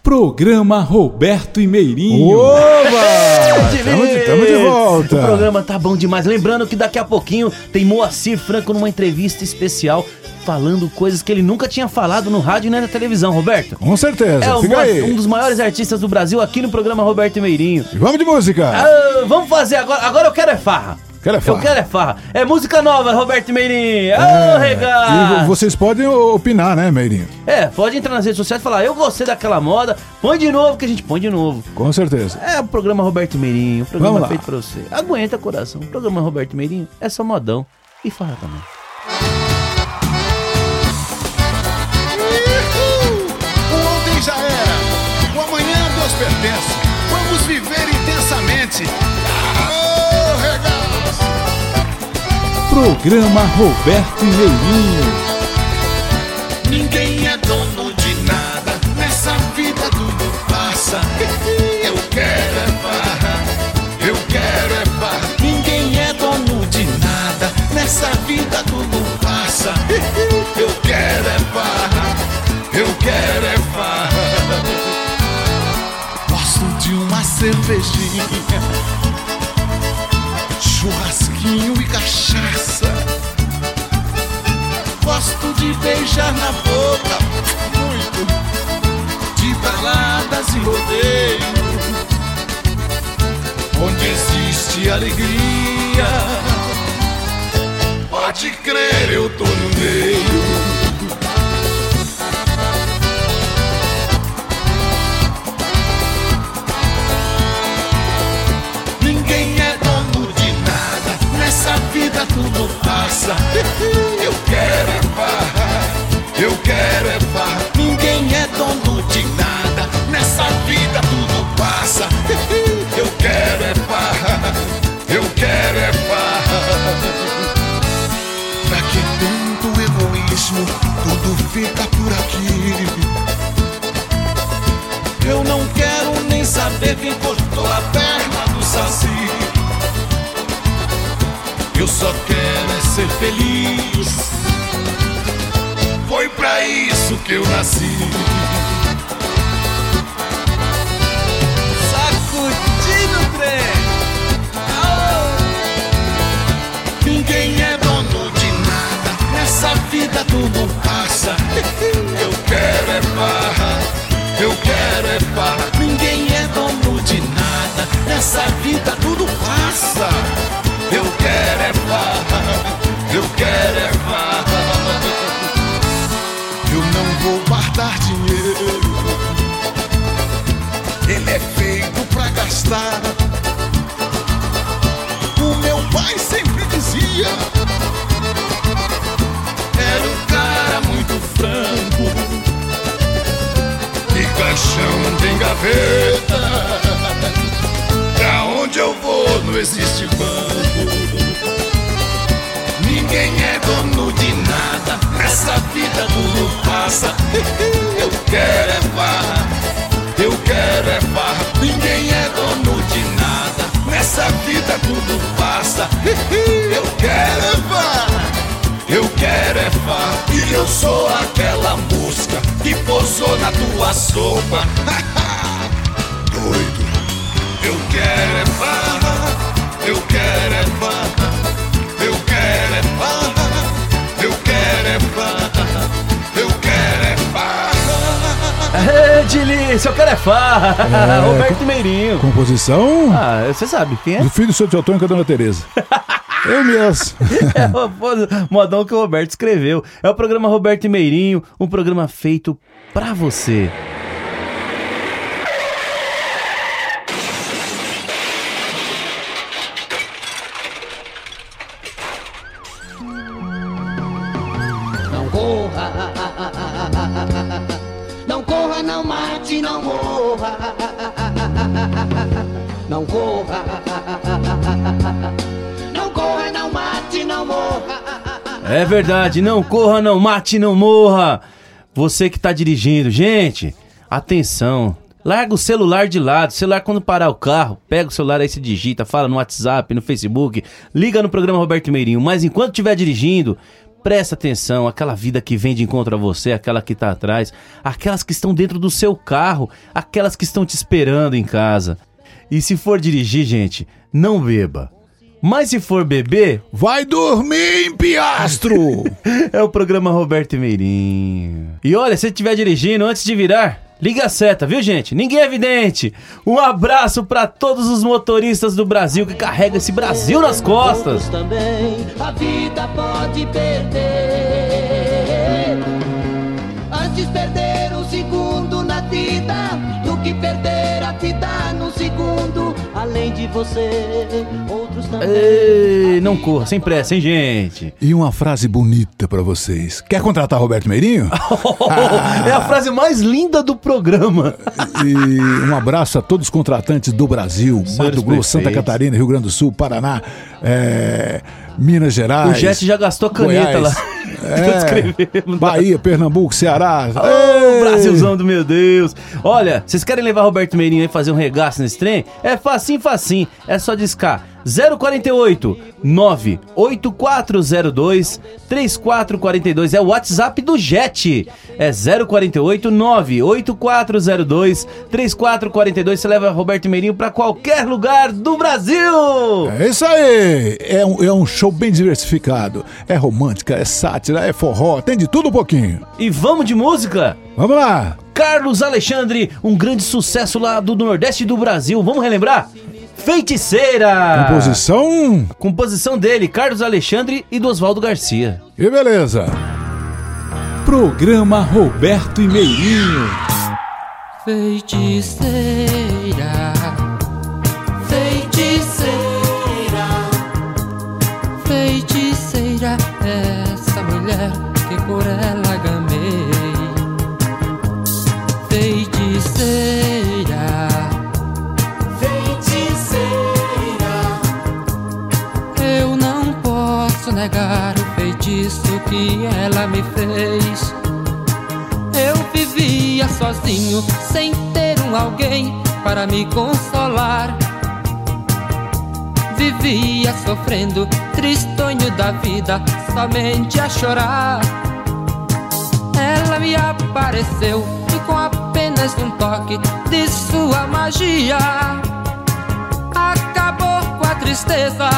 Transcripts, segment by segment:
Programa Roberto e Meirinho. Oba! Estamos de volta. O programa tá bom demais. Lembrando que daqui a pouquinho tem Moacir Franco numa entrevista especial falando coisas que ele nunca tinha falado no rádio e nem na televisão, Roberto. Com certeza. É um dos maiores artistas do Brasil aqui no programa Roberto e Meirinho. E vamos de música. Vamos fazer agora. Agora eu quero é farra. Eu quero é farra. É música nova, Roberto e Meirinho. E vocês podem opinar, né, Meirinho? Pode entrar nas redes sociais e falar, eu gostei daquela moda, põe de novo que a gente põe de novo. Com certeza. É o programa Roberto e Meirinho, o programa feito pra você. Aguenta, coração. O programa Roberto e Meirinho é só modão. E farra também. O ontem já era, o amanhã Deus pertence. Vamos viver intensamente. Programa Roberto e Meirinho. Ninguém é dono de nada, nessa vida tudo passa. Eu quero é farra, eu quero é farra. Ninguém é dono de nada, nessa vida tudo passa. Eu quero é farra, eu quero é farra. Gosto de uma cervejinha, churrasquinho e cachaça. Gosto de beijar na boca, muito, de baladas e rodeio, onde existe alegria. Pode crer, eu tô no meio. Nessa vida tudo passa. Eu quero é farra, eu quero é farra. Ninguém é dono de nada, nessa vida tudo passa. Eu quero é farra, eu quero é farra. Pra que tanto egoísmo, tudo fica por aqui. Eu não quero nem saber quem cortou a perna do Saci. Eu só quero é ser feliz. Foi pra isso que eu nasci. Sacudindo o trem. Ninguém é dono de nada, nessa vida tudo passa. Eu quero é farra, eu quero é farra. Ninguém é dono de nada, nessa vida tudo passa. Eu quero é farra, eu quero é farra. Eu não vou guardar dinheiro, ele é feito pra gastar. O meu pai sempre dizia, era um cara muito franco. E caixão tem gaveta, pra onde eu vou não existe banco. Ninguém é dono de nada, nessa vida tudo passa. Eu quero é farra, eu quero é farra. Ninguém é dono de nada, nessa vida tudo passa. Eu quero é farra, eu quero é farra. E eu sou aquela mosca que pousou na tua sopa. Doido. Eu quero é farra, eu quero é farra, eu quero é farra, eu quero é farra, eu quero é farra. Delícia, eu quero é farra. Roberto Meirinho. Composição? Você sabe quem é? Do filho do seu Teotônio com a dona Tereza. Eu mesmo. É o modão que o Roberto escreveu. É o programa Roberto e Meirinho, um programa feito pra você. Não corra, não mate, não morra. Não corra. Não corra, não mate, não morra. É verdade, não corra, não mate, não morra. Você que tá dirigindo, gente, atenção. Larga o celular de lado. Celular, quando parar o carro, pega o celular aí, se digita, fala no WhatsApp, no Facebook, liga no programa Roberto Meirinho. Mas enquanto estiver dirigindo, presta atenção, aquela vida que vem de encontro a você, aquela que tá atrás, aquelas que estão dentro do seu carro, aquelas que estão te esperando em casa. E se for dirigir, gente, não beba. Mas se for beber, vai dormir em Piastro! É o programa Roberto Meirinho. E olha, se estiver dirigindo, antes de virar, liga a seta, viu, gente? Ninguém é vidente. Um abraço pra todos os motoristas do Brasil que carregam esse Brasil nas costas. Também a vida pode perder. Antes perder um segundo na vida do que perder a vida num segundo. Além de você, outros também. Ei, não corra, sem pressa, hein, gente? E uma frase bonita pra vocês. Quer contratar Roberto Meirinho? É a frase mais linda do programa. E um abraço a todos os contratantes do Brasil. Mato Grosso, Santa Catarina, Rio Grande do Sul, Paraná, Minas Gerais. O Jet já gastou caneta Goiás, lá. Bahia, Pernambuco, Ceará. Oh, Brasilzão do meu Deus. Olha, vocês querem levar Roberto Meirinho aí fazer um regaço nesse trem? É facinho. É só discar 048 98402 3442. É o WhatsApp do Jet. É 048 98402 3442. Você leva Roberto Meirinho pra qualquer lugar do Brasil. É isso aí. É um show bem diversificado. É romântica, é sátira, é forró. Tem de tudo um pouquinho. E vamos de música? Vamos lá. Carlos Alexandre, um grande sucesso lá do Nordeste do Brasil. Vamos relembrar? Feiticeira! Composição dele, Carlos Alexandre e do Oswaldo Garcia. E beleza. Programa Roberto e Meirinho. Feiticeira, feiticeira, feiticeira, essa mulher que por ela gamei. Feiticeira, eu não posso negar o feitiço que ela me fez. Eu vivia sozinho, sem ter alguém para me consolar. Vivia sofrendo, tristonho da vida, somente a chorar. Ela me apareceu e com apenas um toque de sua magia acabou com a tristeza.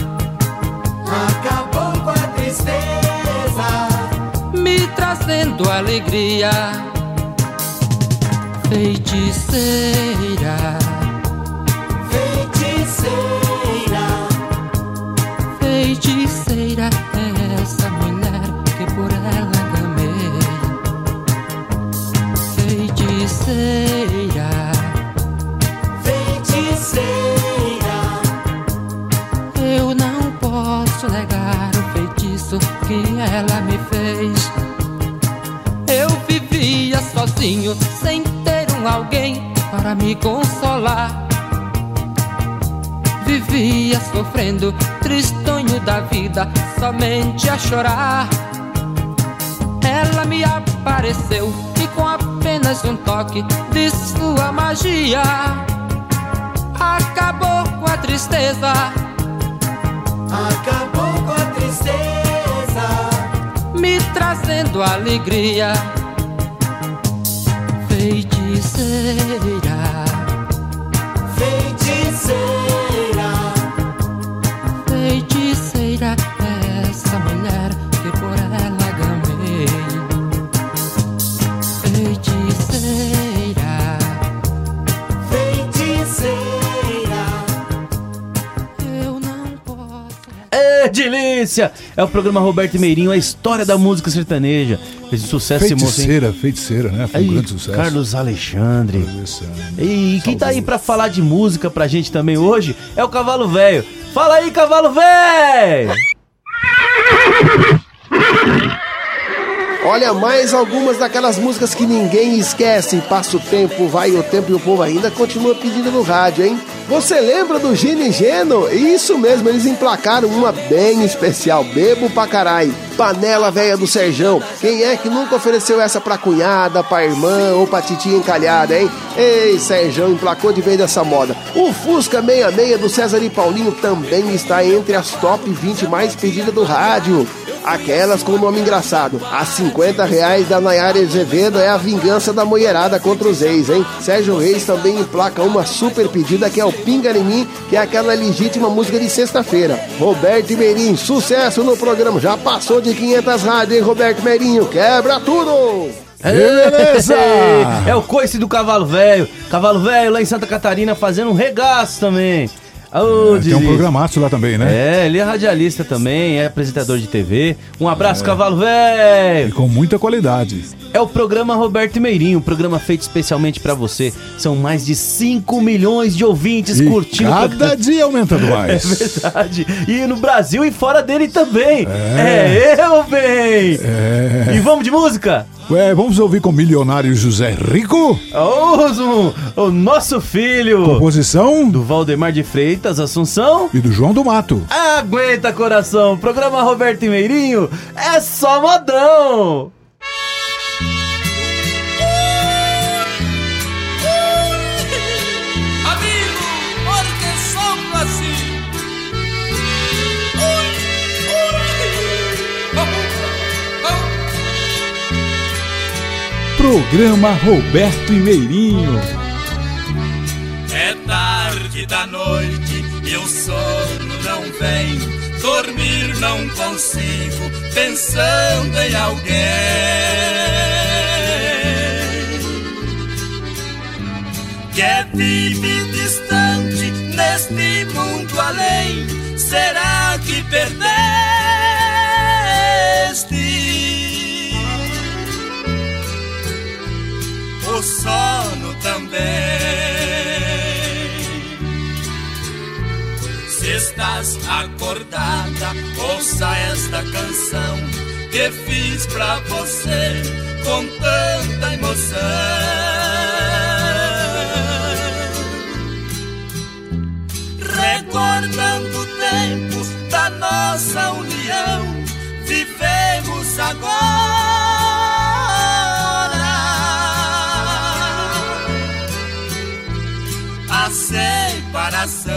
Acabou com a tristeza, me trazendo alegria. Feiticeira, feiticeira, feiticeira, é essa mulher que por ela gamei. Feiticeira, feiticeira, eu não posso negar o feitiço que ela me fez. Eu vivia sozinho, sem ter alguém para me consolar. Vivia sofrendo, tristonho da vida, somente a chorar. Ela me apareceu e com apenas um toque de sua magia acabou com a tristeza. acabou com a tristeza, me trazendo alegria. Feiticeira, feiticeira, feiticeira, é essa mulher que por ela gamei. Feiticeira, feiticeira, eu não posso. É delícia! É o programa Roberto Meirinho, a história da música sertaneja. Fez um sucesso esse moço, hein? Feiticeira, né? Foi um grande sucesso. Carlos Alexandre. E quem tá aí pra falar de música pra gente também hoje é o Cavalo Velho. Fala aí, Cavalo Velho! Olha, mais algumas daquelas músicas que ninguém esquece. Passa o tempo, vai o tempo e o povo ainda continua pedindo no rádio, hein? Você lembra do Gino e Geno? Isso mesmo, eles emplacaram uma bem especial. Bebo pra caralho. Panela Velha do Serjão. Quem é que nunca ofereceu essa pra cunhada, pra irmã ou pra titia encalhada, hein? Ei, Serjão emplacou de vez dessa moda. O Fusca 66 do César e Paulinho também está entre as top 20 mais pedidas do rádio. aquelas com nome engraçado. A R$50 da Nayara Azevedo é a vingança da mulherada contra os ex, hein? Sérgio Reis também emplaca uma super pedida que é o Pinga em Mim, que é aquela legítima música de sexta-feira. Roberto Meirinho, sucesso no programa. Já passou de 500 rádios, hein, Roberto Meirinho? Quebra tudo! Beleza! É o coice do Cavalo Velho. Cavalo Velho lá em Santa Catarina fazendo um regaço também. Tem um programaço lá também, né? É, ele é radialista também, é apresentador de TV. Um abraço, Cavalo Velho! E com muita qualidade. É o programa Roberto Meirinho, um programa feito especialmente pra você. São mais de 5 milhões de ouvintes curtindo. Cada dia aumentando mais. É verdade. E no Brasil e fora dele também. Eu, bem! E vamos de música? Vamos ouvir com o milionário José Rico. O nosso filho. Composição do Valdemar de Freitas Assunção e do João do Mato. Aguenta, coração. Programa Roberto Meirinho é só modão. Programa Roberto e Meirinho. É tarde da noite e o sono não vem, dormir não consigo, pensando em alguém que vive distante neste mundo além. Será que perdeste o sono também? Se estás acordada, ouça esta canção que fiz pra você com tanta emoção. Recordando tempos da nossa união, vivemos agora a separação.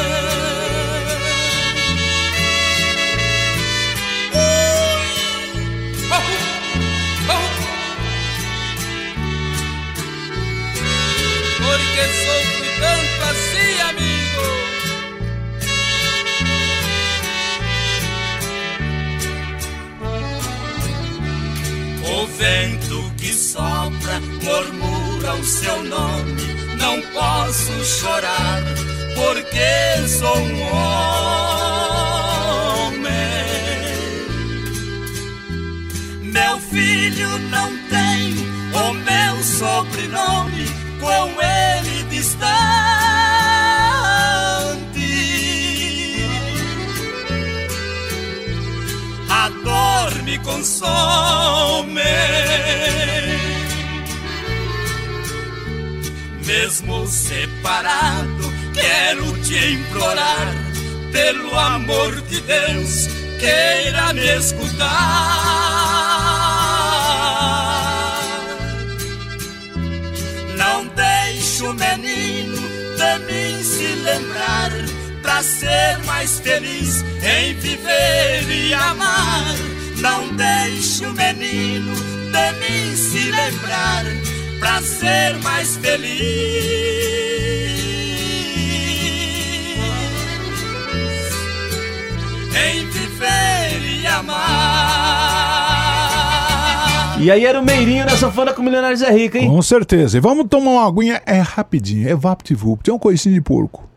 Porque sofro tanto assim, amigo. O vento que sopra murmura o seu nome. Não posso chorar porque sou um homem. Meu filho não tem o meu sobrenome, com ele distante. A dor me consome. Mesmo separado, quero te implorar, pelo amor de Deus, queira me escutar. Não deixe o menino de mim se lembrar, pra ser mais feliz em viver e amar. Não deixe o menino de mim se lembrar, pra ser mais feliz em viver e amar. E aí era o Meirinho na sanfona com o milionário Zé Rico, hein? Com certeza. E vamos tomar uma aguinha, é rapidinho, é vapt-vupt, é um coicinho de porco.